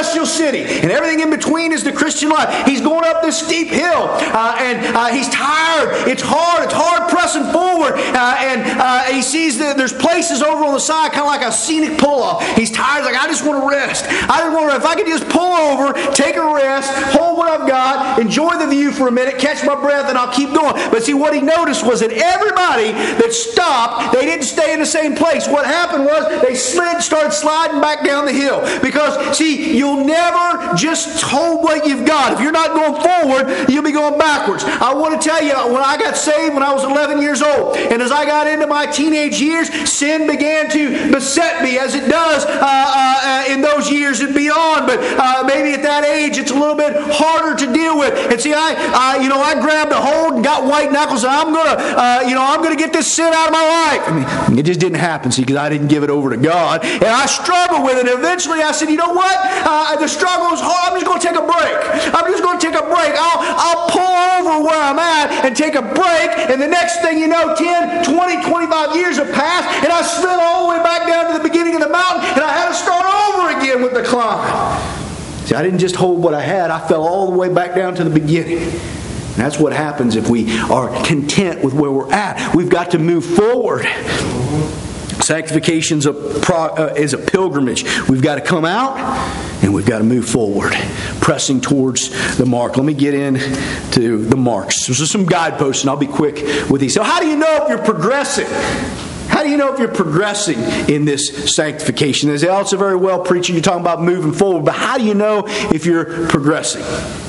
city, and everything in between is the Christian life. He's going up this steep hill, uh, and uh, he's tired. It's hard. It's hard pressing forward, uh, and uh, he sees that there's places over on the side, kind of like a scenic pull-off. He's tired. He's like, I just want to rest. I just want to rest. If I could just pull over, take a rest, hold what I've got, enjoy the view for a minute, catch my breath, and I'll keep going. But see, what he noticed was that everybody that stopped, they didn't stay in the same place. What happened was they slid, started sliding back down the hill. Because, see, you'll never just hold what you've got. If you're not going forward, you'll be going backwards. I want to tell you, when I got saved when I was eleven years old, and as I got into my teenage years, sin began to beset me, as it does uh, uh, in those years and beyond. But uh, maybe at that age, it's a little bit harder to deal with. And see, I, uh, you know, I grabbed a hold and got white knuckles, and I'm gonna, uh, you know, I'm gonna get this sin out of my life. I mean, it just didn't happen, see, because I didn't give it over to God, and I struggled with it. And eventually, I said, you know what? Uh, the struggle is hard. I'm just going to take a break. I'm just going to take a break. I'll, I'll pull over where I'm at and take a break. And the next thing you know, ten, twenty, twenty-five years have passed, and I slid all the way back down to the beginning of the mountain, and I had to start over again with the climb. See, I didn't just hold what I had. I fell all the way back down to the beginning. And that's what happens if we are content with where we're at. We've got to move forward. Sanctification is a, pro, uh, is a pilgrimage. We've got to come out and we've got to move forward, pressing towards the mark. Let me get into the marks. There's some guideposts, and I'll be quick with these. So how do you know if you're progressing? How do you know if you're progressing in this sanctification? They say, oh, it's a very well, preacher, you're talking about moving forward, but how do you know if you're progressing?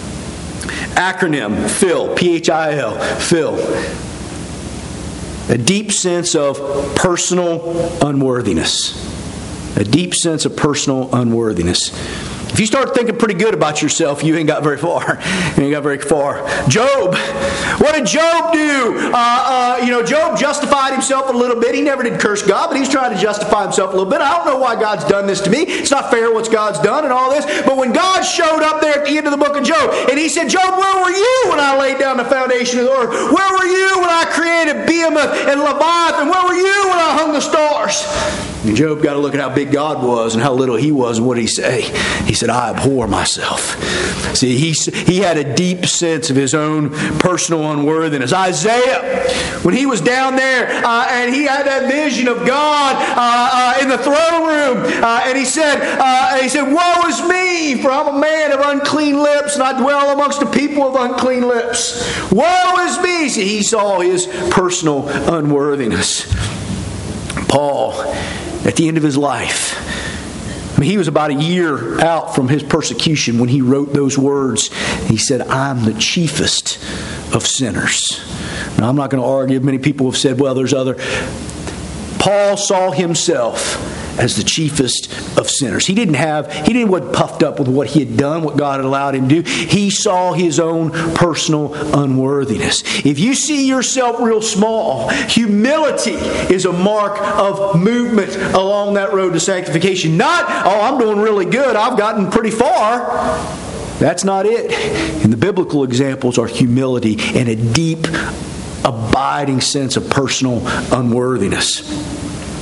Acronym, PHIL, P H I L, PHIL. A deep sense of personal unworthiness. A deep sense of personal unworthiness. If you start thinking pretty good about yourself, you ain't got very far. You ain't got very far. Job. What did Job do? Uh, uh, you know, Job justified himself a little bit. He never did curse God, but he's trying to justify himself a little bit. I don't know why God's done this to me. It's not fair what God's done and all this. But when God showed up there at the end of the book of Job, and he said, Job, where were you when I laid down the foundation of the earth? Where were you when I created Behemoth and Leviathan? Where were you when I hung the stars? And Job got to look at how big God was and how little he was, and what did he say? He said, I abhor myself. See, he, he had a deep sense of his own personal unworthiness. Isaiah, when he was down there uh, and he had that vision of God uh, uh, in the throne room, uh, and he said, uh, he said, woe is me, for I'm a man of unclean lips, and I dwell amongst the people of unclean lips. Woe is me. See, he saw his personal unworthiness. Paul, at the end of his life, I mean, he was about a year out from his persecution when he wrote those words. He said, I'm the chiefest of sinners. Now, I'm not going to argue. Many people have said, well, there's other. Paul saw himself as the chiefest of sinners. He didn't have, he didn't wasn't puffed up with what he had done, what God had allowed him to do. He saw his own personal unworthiness. If you see yourself real small, humility is a mark of movement along that road to sanctification. Not, oh, I'm doing really good, I've gotten pretty far. That's not it. And the biblical examples are humility and a deep, abiding sense of personal unworthiness.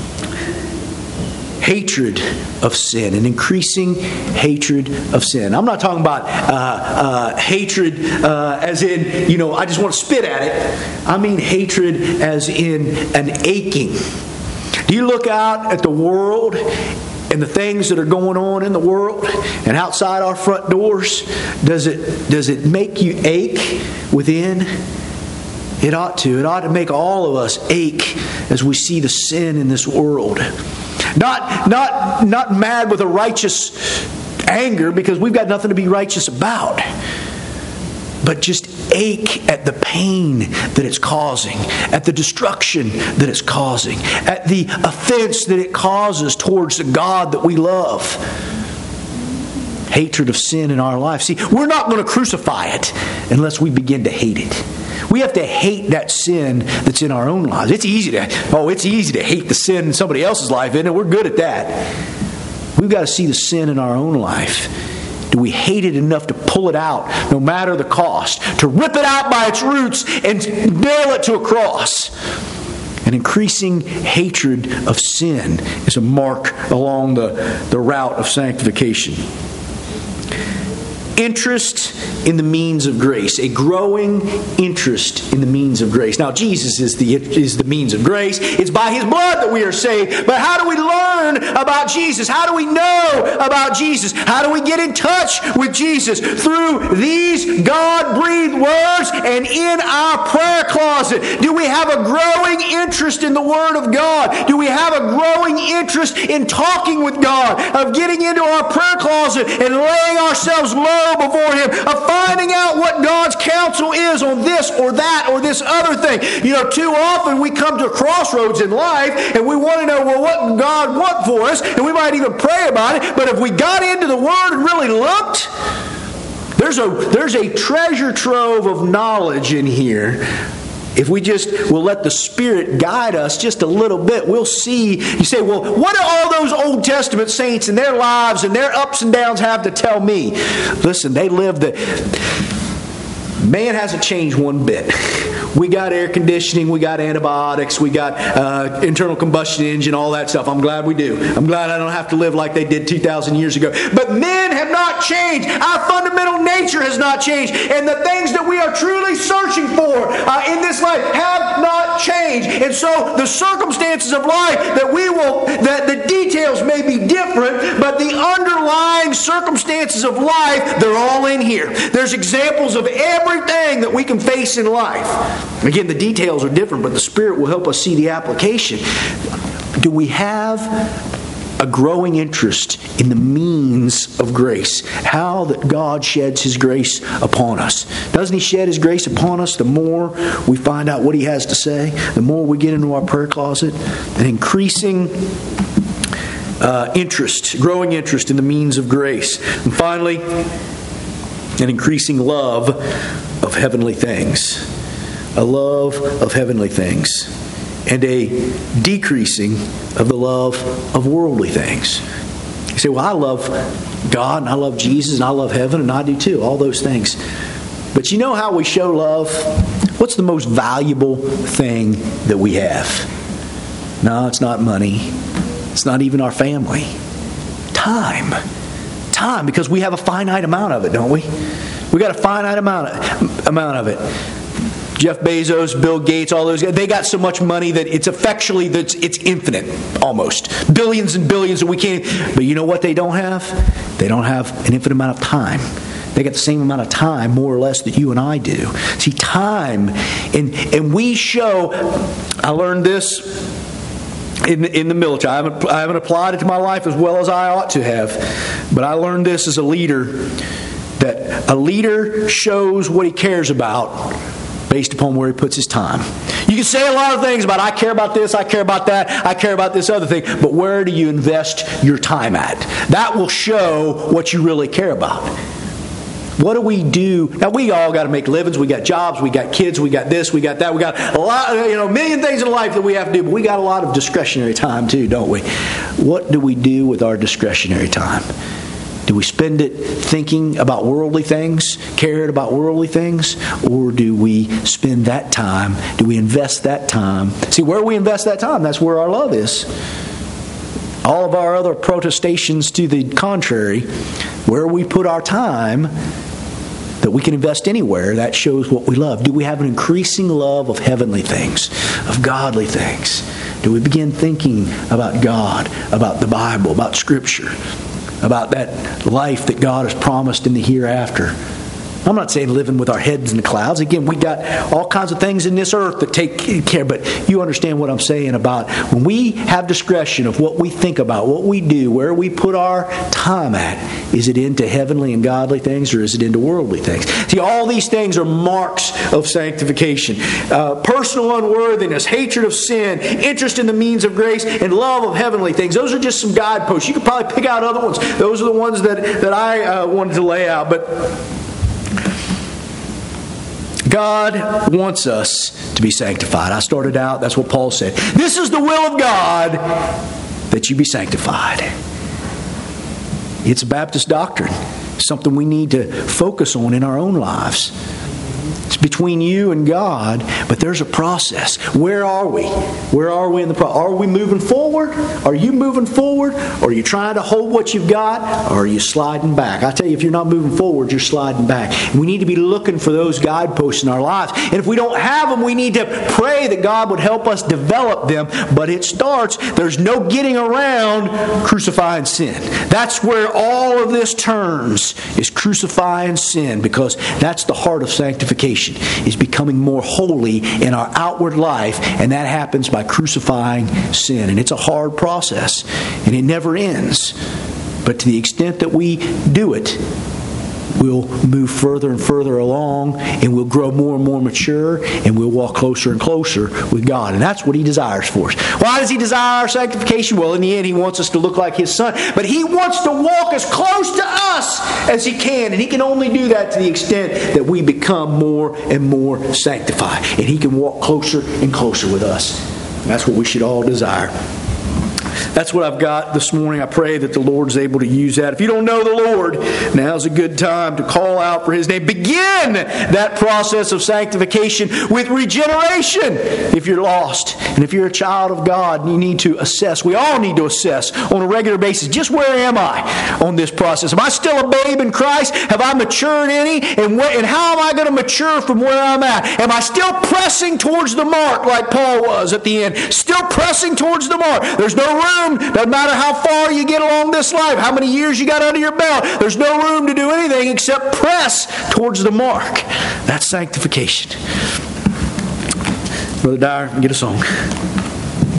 Hatred of sin, an increasing hatred of sin. I'm not talking about uh, uh, hatred uh, as in, you know, I just want to spit at it. I mean hatred as in an aching. Do you look out at the world and the things that are going on in the world and outside our front doors? Does it does it make you ache within? It ought to. It ought to make all of us ache as we see the sin in this world. Not, not, not mad with a righteous anger because we've got nothing to be righteous about. But just ache at the pain that it's causing, at the destruction that it's causing, at the offense that it causes towards the God that we love. Hatred of sin in our life. See, we're not going to crucify it unless we begin to hate it. We have to hate that sin that's in our own lives. It's easy to, oh, it's easy to hate the sin in somebody else's life, isn't it? We're good at that. We've got to see the sin in our own life. Do we hate it enough to pull it out, no matter the cost, to rip it out by its roots and nail it to a cross? An increasing hatred of sin is a mark along the, the route of sanctification. interest in the means of grace. A growing interest in the means of grace. Now, Jesus is the, is the means of grace. It's by His blood that we are saved. But how do we learn about Jesus? How do we know about Jesus? How do we get in touch with Jesus? Through these God-breathed words and in our prayer closet. Do we have a growing interest in the Word of God? Do we have a growing interest in talking with God? Of getting into our prayer closet and laying ourselves low before Him? Of finding out what God's counsel is on this or that or this other thing? You know, too often we come to a crossroads in life and we want to know, well, what does God want for us? And we might even pray about it. But if we got into the Word and really looked, there's a, there's a treasure trove of knowledge in here. If we just will let the Spirit guide us just a little bit, we'll see. You say, well, what do all those Old Testament saints and their lives and their ups and downs have to tell me? Listen, they lived the... Man hasn't changed one bit. We got air conditioning, we got antibiotics, we got uh, internal combustion engine, all that stuff. I'm glad we do. I'm glad I don't have to live like they did two thousand years ago. But men have not changed. Our fundamental nature has not changed. And the things that we are truly searching for uh, in this life have not changed. And so the circumstances of life that we will, that the details may be different, but the underlying circumstances of life, they're all in here. There's examples of everything that we can face in life. Again, the details are different, but the Spirit will help us see the application. Do we have a growing interest in the means of grace? How that God sheds His grace upon us. Doesn't He shed His grace upon us? The more we find out what He has to say, the more we get into our prayer closet, an increasing uh, interest, growing interest in the means of grace. And finally, an increasing love of heavenly things. A love of heavenly things. And a decreasing of the love of worldly things. You say, well, I love God and I love Jesus and I love heaven and I do too. All those things. But you know how we show love? What's the most valuable thing that we have? No, it's not money. It's not even our family. Time. Time, because we have a finite amount of it, don't we? We got a finite amount of, amount of it. Jeff Bezos, Bill Gates, all those guys, they got so much money that it's effectually, that it's infinite, almost. Billions and billions that we can't... But you know what they don't have? They don't have an infinite amount of time. They got the same amount of time, more or less, that you and I do. See, time, and and we show... I learned this in, in the military. I haven't, I haven't applied it to my life as well as I ought to have. But I learned this as a leader, that a leader shows what he cares about based upon where he puts his time. You can say a lot of things about, I care about this, I care about that, I care about this other thing, but where do you invest your time at? That will show what you really care about. What do we do? Now, we all got to make livings. We got jobs, we got kids, we got this, we got that. We got a lot, you know, a million things in life that we have to do, but we got a lot of discretionary time too, don't we? What do we do with our discretionary time? Do we spend it thinking about worldly things, caring about worldly things? Or do we spend that time, do we invest that time? See, where we invest that time, that's where our love is. All of our other protestations to the contrary, where we put our time, that we can invest anywhere, that shows what we love. Do we have an increasing love of heavenly things, of godly things? Do we begin thinking about God, about the Bible, about Scripture, about that life that God has promised in the hereafter? I'm not saying living with our heads in the clouds. Again, we got all kinds of things in this earth that take care, but you understand what I'm saying about when we have discretion of what we think about, what we do, where we put our time at. Is it into heavenly and godly things, or is it into worldly things? See, all these things are marks of sanctification. Uh, personal unworthiness, hatred of sin, interest in the means of grace, and love of heavenly things. Those are just some guideposts. You could probably pick out other ones. Those are the ones that, that I uh, wanted to lay out, but God wants us to be sanctified. I started out, that's what Paul said. This is the will of God, that you be sanctified. It's a Baptist doctrine. Something we need to focus on in our own lives. It's between you and God, but there's a process. Where are we? Where are we in the process? Are we moving forward? Are you moving forward? Or are you trying to hold what you've got? Or are you sliding back? I tell you, if you're not moving forward, you're sliding back. And we need to be looking for those guideposts in our lives. And if we don't have them, we need to pray that God would help us develop them. But it starts, there's no getting around crucifying sin. That's where all of this turns, is crucifying sin, because that's the heart of sanctification, is becoming more holy in our outward life, and that happens by crucifying sin. And it's a hard process, and it never ends. But to the extent that we do it, we'll move further and further along, and we'll grow more and more mature, and we'll walk closer and closer with God. And that's what He desires for us. Why does He desire our sanctification? Well, in the end, He wants us to look like His Son. But He wants to walk as close to us as He can. And He can only do that to the extent that we become more and more sanctified. And He can walk closer and closer with us. And that's what we should all desire. That's what I've got this morning. I pray that the Lord's able to use that. If you don't know the Lord, now's a good time to call out for His name. Begin that process of sanctification with regeneration if you're lost. And if you're a child of God, you need to assess. We all need to assess on a regular basis. Just where am I on this process? Am I still a babe in Christ? Have I matured any? And, where, and how am I going to mature from where I'm at? Am I still pressing towards the mark like Paul was at the end? Still pressing towards the mark. There's no room. Doesn't matter how far you get along this life, how many years you got under your belt. There's no room to do anything except press towards the mark. That's sanctification. Brother Dyer, get a song.